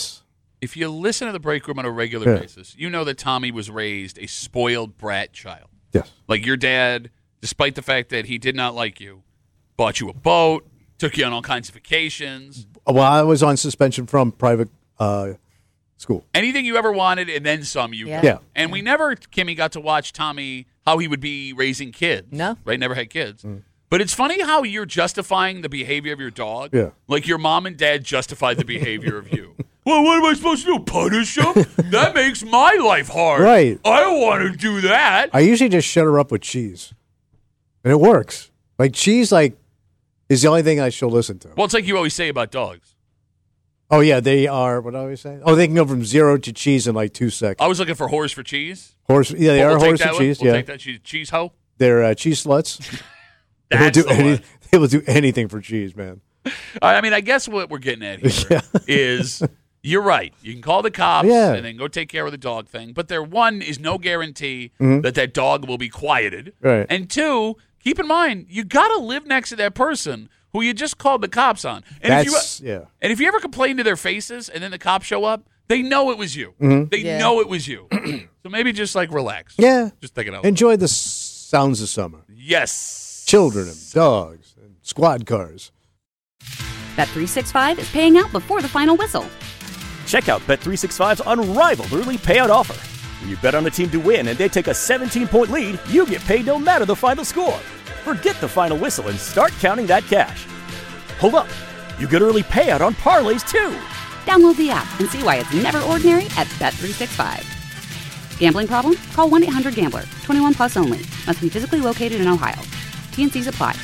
If you listen to the break room on a regular basis, you know that Tommy was raised a spoiled brat child. Yes, like your dad, despite the fact that he did not like you, bought you a boat, took you on all kinds of vacations. Well, I was on suspension from private school. Anything you ever wanted and then some you got. Yeah. And we never, Kimmy, got to watch Tommy, how he would be raising kids. No. Right? Never had kids. But it's funny how you're justifying the behavior of your dog. Yeah. Like your mom and dad justified the behavior of you. Well, what am I supposed to do? Punish him? That makes my life hard. Right. I don't want to do that. I usually just shut her up with cheese. And it works. Like cheese, is the only thing she'll listen to. Well, it's like you always say about dogs. Oh, yeah, they are. What do I always say? Oh, they can go from 0 to cheese in like 2 seconds. I was looking for horse for cheese. Horse, yeah, they are horse for cheese. We'll yeah, take that cheese hoe. They're cheese sluts. They will do anything for cheese, man. I mean, I guess what we're getting at here is you're right. You can call the cops and then go take care of the dog thing. But there, one, is no guarantee that dog will be quieted. Right. And two, keep in mind, you got to live next to that person who you just called the cops on. And if you ever complain to their faces and then the cops show up, they know it was you. They know it was you. So maybe just like relax. Yeah. Just take it out. Enjoy the sounds of summer. Yes. Children and dogs and squad cars. Bet365 is paying out before the final whistle. Check out Bet365's unrivaled early payout offer. When you bet on a team to win and they take a 17-point lead, you get paid no matter the final score. Forget the final whistle and start counting that cash. Hold up. You get early payout on parlays, too. Download the app and see why it's never ordinary at Bet365. Gambling problem? Call 1-800-GAMBLER. 21 plus only. Must be physically located in Ohio. T&Cs apply.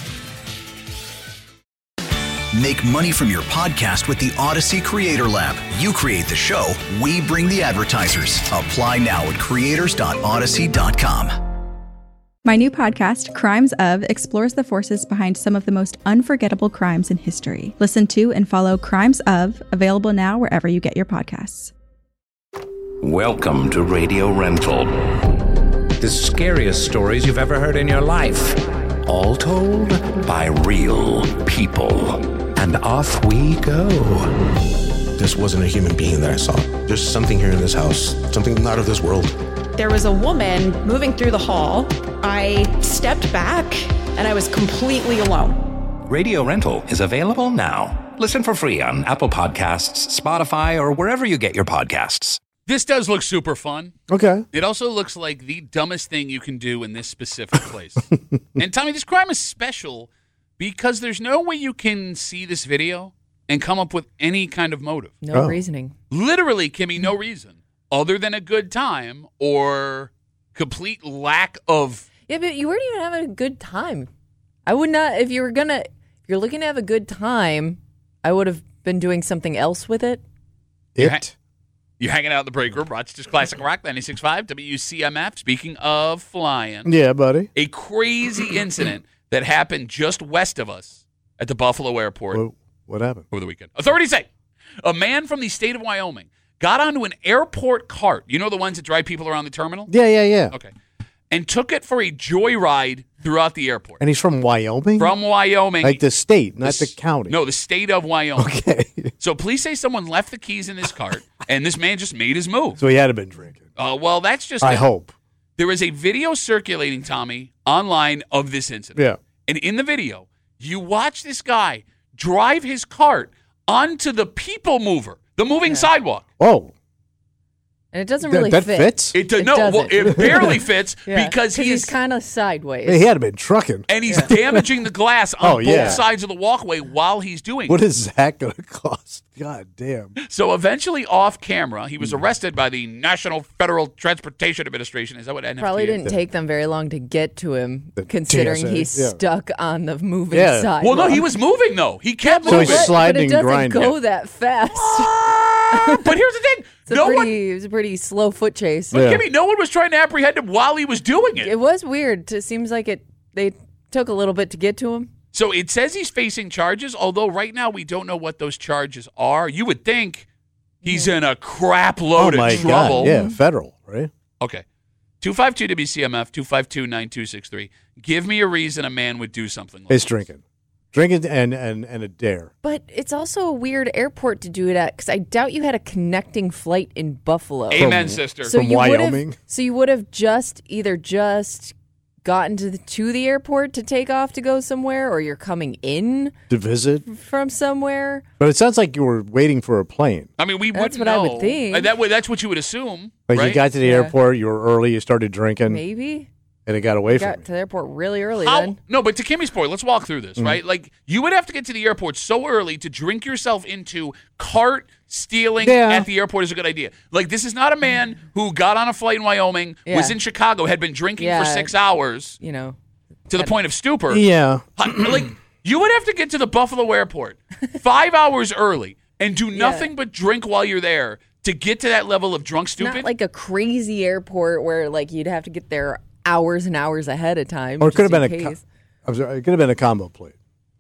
Make money from your podcast with the Odyssey Creator Lab. You create the show, we bring the advertisers. Apply now at creators.odyssey.com. My new podcast, Crimes Of, explores the forces behind some of the most unforgettable crimes in history. Listen to and follow Crimes Of, available now wherever you get your podcasts. Welcome to Radio Rental. The scariest stories you've ever heard in your life. All told by real people. And off we go. This wasn't a human being that I saw. There's something here in this house, something not of this world. There was a woman moving through the hall. I stepped back and I was completely alone. Radio Rental is available now. Listen for free on Apple Podcasts, Spotify, or wherever you get your podcasts. This does look super fun. Okay. It also looks like the dumbest thing you can do in this specific place. And Tommy, this crime is special because there's no way you can see this video and come up with any kind of motive. No reasoning. Literally, Kimmy, no reason other than a good time or complete lack of... Yeah, but you weren't even having a good time. I would not, if you're looking to have a good time, I would have been doing something else with it. You're hanging out in the break room, Rochester's Classic Rock 96.5, WCMF. Speaking of flying. Yeah, buddy. A crazy incident that happened just west of us at the Buffalo airport. What happened? Over the weekend. Authorities say a man from the state of Wyoming got onto an airport cart. You know the ones that drive people around the terminal? Yeah. Okay. And took it for a joyride throughout the airport. And he's from Wyoming? From Wyoming. Like the state, not the county. No, the state of Wyoming. Okay. So police say someone left the keys in this cart, and this man just made his move. So he had to been drinking. Well, that's just... I hope. There is a video circulating, Tommy, online of this incident. Yeah. And in the video, you watch this guy drive his cart onto the people mover, the moving sidewalk. Oh. And it doesn't really that fit. fits? It barely fits because he's kind of sideways. He had to been trucking. And he's damaging the glass on both sides of the walkway while he's doing What it. is that going to cost? God damn. So eventually, off camera, he was arrested by the National Federal Transportation Administration. Is that what NFTA Probably didn't take them very long to get to him, considering TSA, he's stuck on the moving Yeah. sidewalk. Well, no, he was moving, though. He kept So moving. he's sliding but it doesn't grinding. go that fast. But here's the thing. It was a pretty slow foot chase. But Kimmy, no one was trying to apprehend him while he was doing it. It was weird. It seems like they took a little bit to get to him. So it says he's facing charges, although right now we don't know what those charges are. You would think he's in a crap load Oh, my of trouble. God. Yeah, federal, right? Okay. 252-WCMF, 252-9263. Give me a reason a man would do something like He's this. drinking. Drinking and a dare. But it's also a weird airport to do it at, because I doubt you had a connecting flight in Buffalo. Amen, sister. So From you Wyoming? You would have either gotten to the airport to take off to go somewhere, or you're coming in To visit. from somewhere. But it sounds like you were waiting for a plane. I mean, we That's wouldn't what I know. would think. That's what you would assume. Like right? you got to the airport, you were early, you started drinking, Maybe. and it got away from Got you. to the airport really early How- then. No, but to Kimmy's point, let's walk through this, right? Like, you would have to get to the airport so early to drink yourself into cart stealing at the airport is a good idea. Like, this is not a man who got on a flight in Wyoming, was in Chicago, had been drinking for 6 hours, to the point of stupor. Yeah. Like, you would have to get to the Buffalo airport 5 hours early, and do nothing but drink while you're there to get to that level of drunk stupid. Not like a crazy airport where like you'd have to get there hours and hours ahead of time. Or it could have just been in a case. I'm sorry, it could have been a combo plate.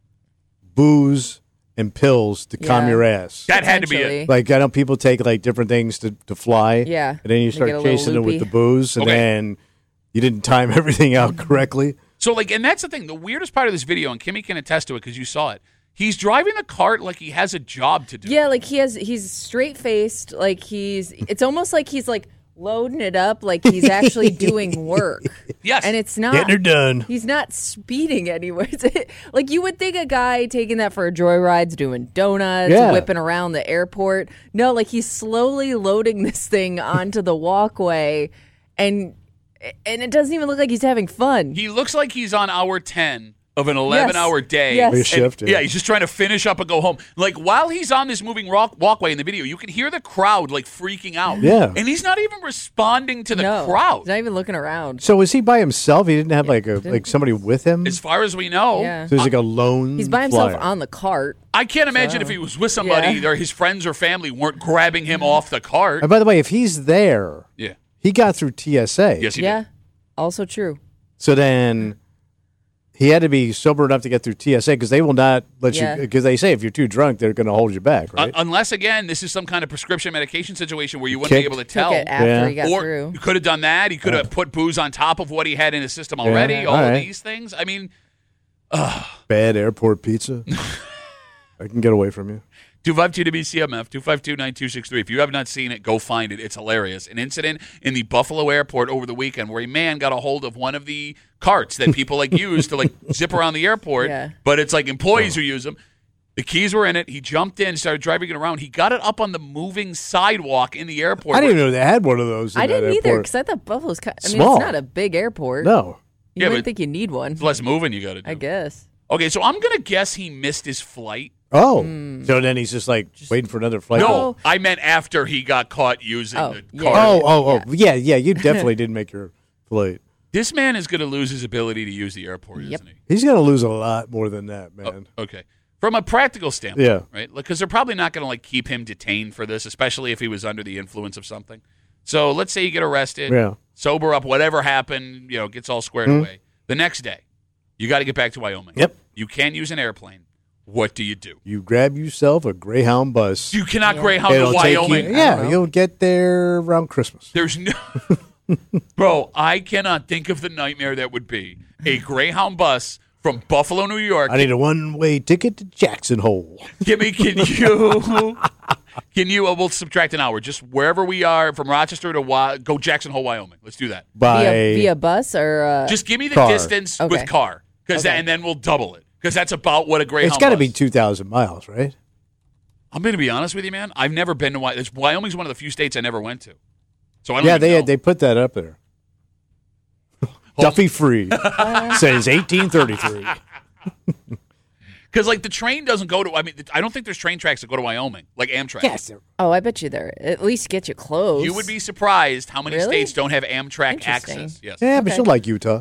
Booze and pills to calm Yeah. your ass. That had to be Potentially. it. Like I know people take like different things to fly. Yeah. And then you They start get a little chasing it with loopy. the booze, and Okay. then you didn't time everything out correctly. So, like, and that's the thing. The weirdest part of this video, and Kimmy can attest to it because you saw it. He's driving the cart like he has a job to do. Yeah, like he's straight faced. Like it's almost like he's like loading it up, like he's actually doing work. Yes. And it's not Getting her done. He's not speeding anyways. Like you would think a guy taking that for a joyride's doing donuts, Yeah. whipping around the airport. No, like he's slowly loading this thing onto the walkway, and it doesn't even look like he's having fun. He looks like he's on hour 10 of an 11-hour day. Yes. His shift, And, yeah. he's just trying to finish up and go home. Like, while he's on this moving walkway in the video, you can hear the crowd, like, freaking out. Yeah. And he's not even responding to the No, crowd. he's not even looking around. So was he by himself? He didn't have like somebody with him. As far as we know. Yeah. So he's like a lone. He's by himself flyer. on the cart. I can't imagine if he was with somebody Yeah. or his friends or family weren't grabbing him off the cart. And by the way, if he's there, Yeah. he got through TSA. Yes, he Yeah, did. also true. So then he had to be sober enough to get through TSA because they will not let Yeah. you. Because they say if you're too drunk, they're going to hold you back, right? Unless, again, this is some kind of prescription medication situation where you wouldn't Kicked. be able to Took tell. it after Yeah. he got Or through. you could have done that. He could have put booze on top of what he had in his system already. Yeah. All All of right. these things. I mean, Bad airport pizza. I can get away from you. 252-WCMF, 252-9263. If you have not seen it, go find it. It's hilarious. An incident in the Buffalo airport over the weekend where a man got a hold of one of the carts that people like use to like zip around the airport, Yeah. but it's like employees who use them. The keys were in it. He jumped in, started driving it around. He got it up on the moving sidewalk in the airport. I didn't even know they had one of those. In I that didn't either airport. because I thought Buffalo's. I mean, Small. it's not a big airport. No. You Yeah, wouldn't but- think you need one. It's less moving you got to do. I guess. Okay, so I'm going to guess he missed his flight. Oh. So then he's just like waiting for another flight. No, I meant after he got caught using Oh, the yeah. cart. Yeah. You definitely didn't make your flight. This man is going to lose his ability to use the airport, isn't he? He's going to lose a lot more than that, man. Okay. From a practical standpoint, Yeah. right? Because they're probably not going to like keep him detained for this, especially if he was under the influence of something. So let's say you get arrested, Yeah. sober up, whatever happened, gets all squared away. The next day, you got to get back to Wyoming. Yep. You can't use an airplane. What do you do? You grab yourself a Greyhound bus. You cannot Greyhound It'll to take you- Wyoming. yeah, you'll get there around Christmas. There's no. Bro, I cannot think of the nightmare that would be a Greyhound bus from Buffalo, New York. I need a one-way ticket to Jackson Hole. Can you, we'll subtract an hour, just wherever we are from Rochester to go Jackson Hole, Wyoming. Let's do that. Via bus or Just give me the car. distance Okay. with car, and then we'll double it, because that's about what a Greyhound It's got to bus. be 2,000 miles, right? I'm going to be honest with you, man. I've never been to Wyoming. Wyoming's one of the few states I never went to. So I don't Yeah, even know. they put that up there. Duffy Free says 1833. Because, like, the train doesn't go to, I don't think there's train tracks that go to Wyoming, like Amtrak. Yes. Oh, I bet you there. At least get you close. You would be surprised how many Really? states don't have Amtrak Interesting. access. Yes. Yeah, but Okay. she'll like Utah.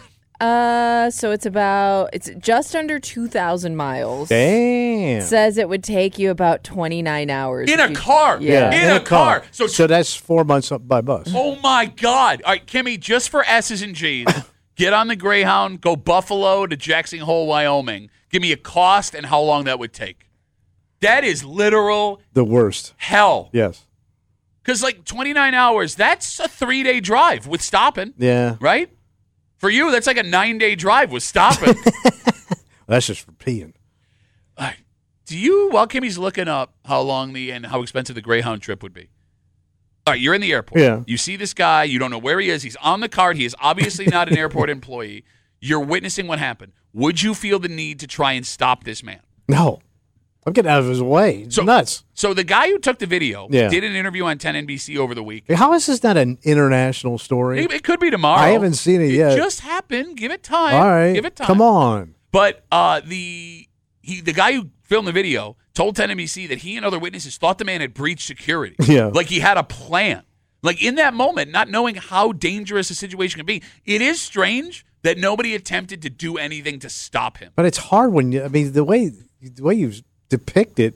So it's just under 2,000 miles. Damn. It says it would take you about 29 hours. In if a you- car. Yeah. In a car. So that's 4 months up by bus. Oh, my God. All right, Kimmy, just for S's and G's, get on the Greyhound, go Buffalo to Jackson Hole, Wyoming. Give me a cost and how long that would take. That is literal The worst. hell. Yes. Because, like, 29 hours, that's a 3-day drive with stopping, Yeah. right? For you, that's like a 9-day drive with stopping. That's just for peeing. All right. Do you, while Kimmy's looking up how long and how expensive the Greyhound trip would be? All right, you're in the airport. Yeah. You see this guy. You don't know where he is. He's on the card. He is obviously not an airport employee. You're witnessing what happened. Would you feel the need to try and stop this man? No. I'm getting out of his way. It's nuts. So the guy who took the video Yeah. did an interview on 10 NBC over the week. How is this not an international story? It could be tomorrow. I haven't seen it yet. It just happened. Give it time. All right. Give it time. Come on. But the guy who filmed the video told 10 NBC that he and other witnesses thought the man had breached security. Yeah. Like he had a plan. Like in that moment, not knowing how dangerous a situation can be, it is strange that nobody attempted to do anything to stop him. But it's hard when you, the way you depict it,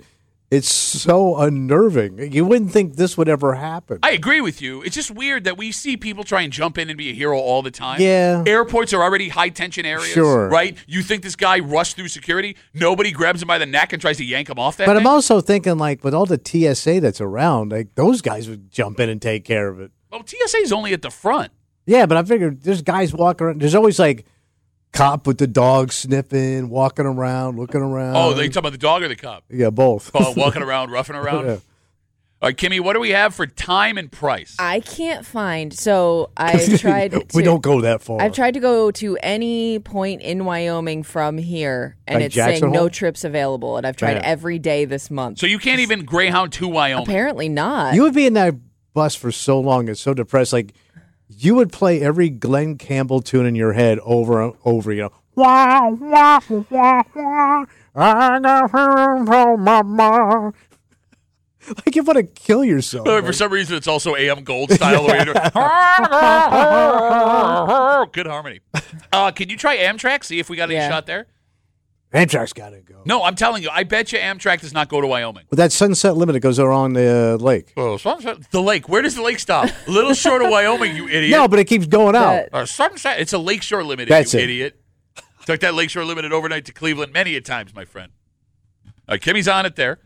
It's so unnerving. You wouldn't think this would ever happen. I agree with you. It's just weird that we see people try and jump in and be a hero all the time. Yeah. Airports are already high-tension areas, Sure. right? You think this guy rushed through security? Nobody grabs him by the neck and tries to yank him off that But thing? I'm also thinking, like, with all the TSA that's around, like, those guys would jump in and take care of it. Well, TSA's only at the front. Yeah, but I figured there's guys walking around. There's always, like, cop with the dog sniffing, walking around, looking around. Oh, they talking about the dog or the cop? Yeah, both. Oh, walking around, roughing around? Yeah. All right, Kimmy, what do we have for time and price? I can't find. So I've tried. We don't go that far. I've tried to go to any point in Wyoming from here, and Like it's Jackson saying no Hole? trips available. And I've tried Man. every day this month. So you can't even Greyhound to Wyoming. Apparently not. You would be in that bus for so long. It's so depressed. Like, you would play every Glenn Campbell tune in your head over and over, you know. Wow, wow, wow, wow. I got her from mama. Like, you want to kill yourself. For some reason, it's also AM Gold style. The way you're doing. Good harmony. Can you try Amtrak? See if we got any shot there. Amtrak's got to go. No, I'm telling you, I bet you Amtrak does not go to Wyoming. But that Sunset Limited goes around the lake. Oh, the lake. Where does the lake stop? A little short of Wyoming, you idiot. No, but it keeps going out. Sunset. It's a Lakeshore Limited, That's you it. idiot. Took that Lakeshore Limited overnight to Cleveland many a times, my friend. Kimmy's on it there.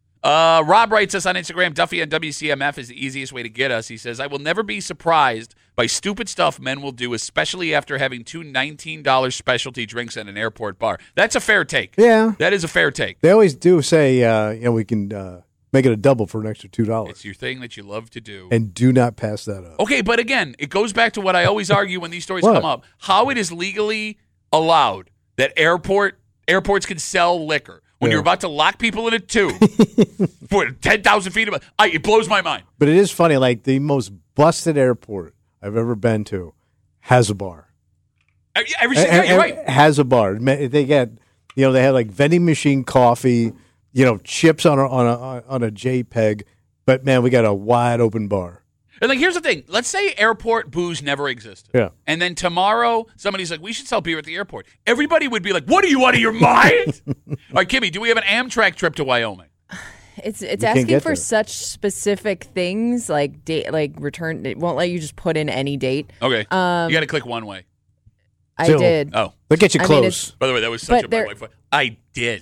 Rob writes us on Instagram, Duffy on WCMF is the easiest way to get us. He says, I will never be surprised by stupid stuff men will do, especially after having two $19 specialty drinks at an airport bar. That's a fair take. Yeah. That is a fair take. They always do say, we can make it a double for an extra $2. It's your thing that you love to do. And do not pass that up. Okay, but again, it goes back to what I always argue when these stories What? come up. How it is legally allowed that airports can sell liquor when you're about to lock people in a tube for 10,000 feet above. It blows my mind. But it is funny, like the most busted airport I've ever been to has a bar. Every single day, you're right. Has a bar. They get, they have like vending machine coffee, chips on a JPEG. But man, we got a wide open bar. And here's the thing. Let's say airport booze never existed. Yeah. And then tomorrow, somebody's like, we should sell beer at the airport. Everybody would be like, what are you, out of your mind? All right, Kimmy, do we have an Amtrak trip to Wyoming? It's can't asking get for there. such specific things like date, like return. It won't let you just put in any date. Okay. You got to click one way. I So- did. Oh. They'll get you I mean, close. By the way, that was such But a there- my wife. I did.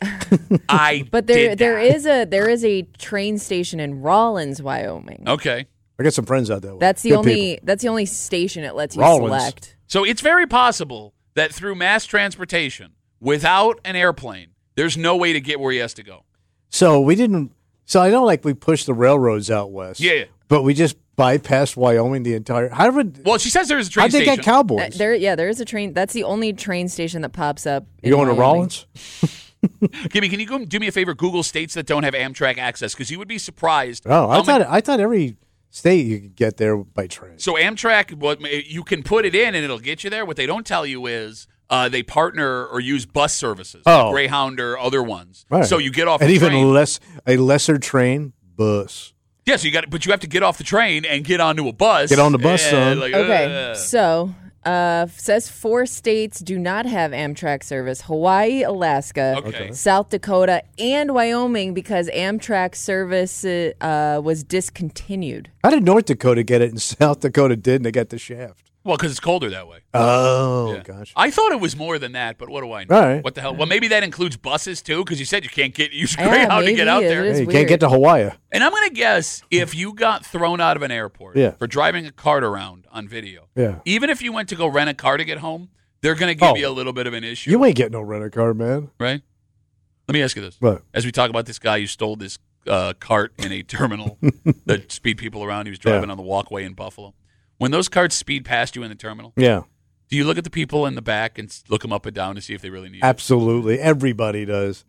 I But did there that. is a train station in Rollins, Wyoming. Okay. I got some friends out that way. That's the Good only people. that's the only station it lets you Rollins. select. So it's very possible that through mass transportation, without an airplane, there's no way to get where he has to go. So we didn't. So I know, like, we pushed the railroads out west. Yeah. But we just bypassed Wyoming the entire. How did? Well, she says there's a train How'd they station. get Cowboys? There is a train. That's the only train station that pops up. You going to Wyoming. Rollins? Kimmy, can you do me a favor? Google states that don't have Amtrak access because you would be surprised. Oh, how many- I thought every state you could get there by train. So Amtrak, you can put it in and it'll get you there. What they don't tell you is they partner or use bus services, like Oh. Greyhound or other ones. Right. So you get off and the even train. a lesser train bus. Yeah, so but you have to get off the train and get onto a bus. Get on the bus, and, son. Okay, so says 4 states do not have Amtrak service: Hawaii, Alaska, Okay. South Dakota, and Wyoming, because Amtrak service was discontinued. How did North Dakota get it and South Dakota didn't? They got the shaft. Well, because it's colder that way. Oh, Yeah. gosh. I thought it was more than that, but what do I know? All right. What the hell? Well, maybe that includes buses too, because you said you can't use Yeah, Greyhound to get maybe. out It there. is Hey, you weird. can't get to Hawaii. And I'm going to guess if you got thrown out of an airport Yeah. for driving a cart around on video, Yeah. even if you went to go rent a car to get home, they're going to give Oh. you a little bit of an issue, You ain't getting no rent-a-car, man. right? Let me ask you this. What? As we talk about this guy who stole this cart in a terminal that speed people around, he was driving on the walkway in Buffalo. When those carts speed past you in the terminal, Yeah, do you look at the people in the back and look them up and down to see if they really need it? absolutely. Everybody does.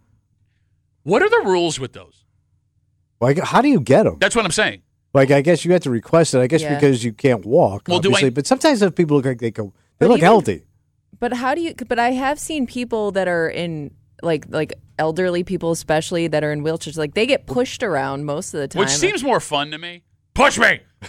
What are the rules with those? Like, how do you get them? That's what I'm saying. Like, I guess you have to request it. I guess Yeah. because you can't walk. Well, do obviously. I- But sometimes those people look like they But look even- healthy. But how do you? But I have seen people that are in like elderly people, especially that are in wheelchairs. Like they get pushed around most of the time. Which seems more fun to me. Push me.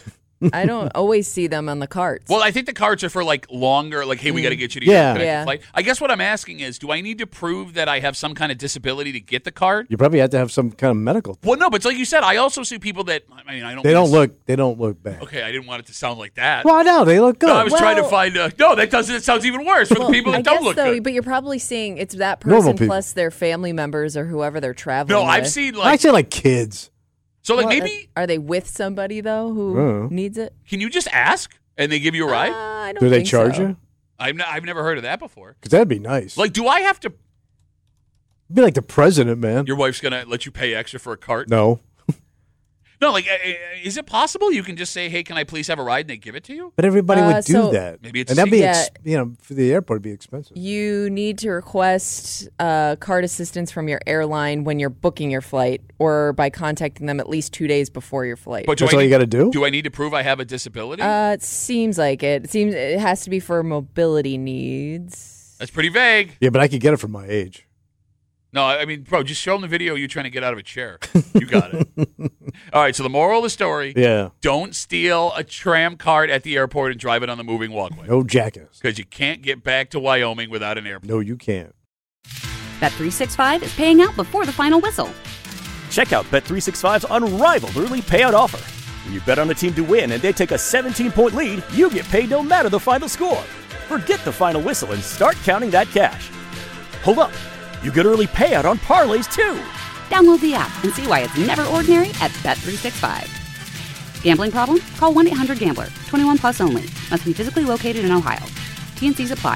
I don't always see them on the carts. Well, I think the carts are for like longer, like, hey, we got to get you to Yeah. your connected flight. I guess what I'm asking is, do I need to prove that I have some kind of disability to get the card? You probably have to have some kind of medical. Well, no, but it's like you said, I also see people that, I mean, I don't. They don't look bad. Okay, I didn't want it to sound like that. Well, no, they look good. No, I was trying to find. No, that doesn't. It sounds even worse for the people that I don't guess look though, good. but you're probably seeing it's that Normal person people. plus their family members or whoever they're traveling No, I've with. seen I say like kids. So like Well, maybe are they with somebody though who needs it? can you just ask and they give you a ride? I don't Do they think charge so. you? I've never heard of that before. Because that'd be nice. Like, do I have to? Be like the president, man. Your wife's gonna let you pay extra for a cart? No. No, like, is it possible you can just say, "Hey, can I please have a ride?" and they give it to you? But everybody would do so- that. Maybe it's and that'd be, Yeah. for the airport, it'd be expensive. You need to request card assistance from your airline when you're booking your flight, or by contacting them at least 2 days before your flight. But That's all you got to do? Do I need to prove I have a disability? It seems like it. It seems it has to be for mobility needs. That's pretty vague. Yeah, but I could get it from my age. No, I mean, bro, just show them the video of you trying to get out of a chair. You got it. All right, so the moral of the story, Yeah. don't steal a tram cart at the airport and drive it on the moving walkway. No jackass. Because you can't get back to Wyoming without an airport. No, you can't. Bet365 is paying out before the final whistle. Check out Bet365's unrivaled early payout offer. When you bet on a team to win and they take a 17-point lead, you get paid no matter the final score. Forget the final whistle and start counting that cash. Hold up. You get early payout on parlays, too. Download the app and see why it's never ordinary at Bet365. Gambling problem? Call 1-800-GAMBLER. 21 plus only. Must be physically located in Ohio. T&Cs apply.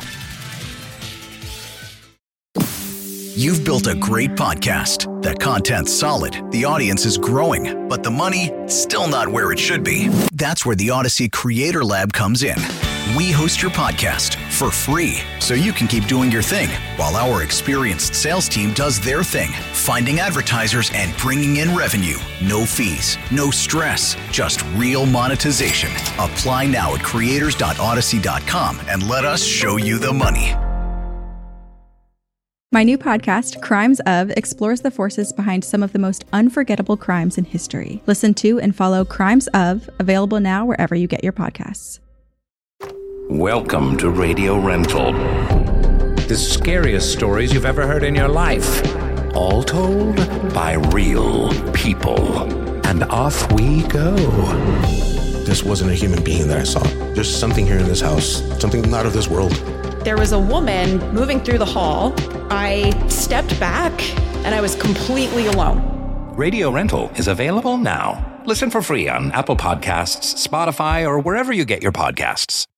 You've built a great podcast. The content's solid, the audience is growing, but the money, still not where it should be. That's where the Odyssey Creator Lab comes in. We host your podcast for free, so you can keep doing your thing, while our experienced sales team does their thing, finding advertisers and bringing in revenue. No fees, no stress, just real monetization. Apply now at creators.odyssey.com and let us show you the money. My new podcast, Crimes Of, explores the forces behind some of the most unforgettable crimes in history. Listen to and follow Crimes Of, available now wherever you get your podcasts. Welcome to Radio Rental. The scariest stories you've ever heard in your life. All told by real people. And off we go. This wasn't a human being that I saw. There's something here in this house, something not of this world. There was a woman moving through the hall. I stepped back and I was completely alone. Radio Rental is available now. Listen for free on Apple Podcasts, Spotify, or wherever you get your podcasts.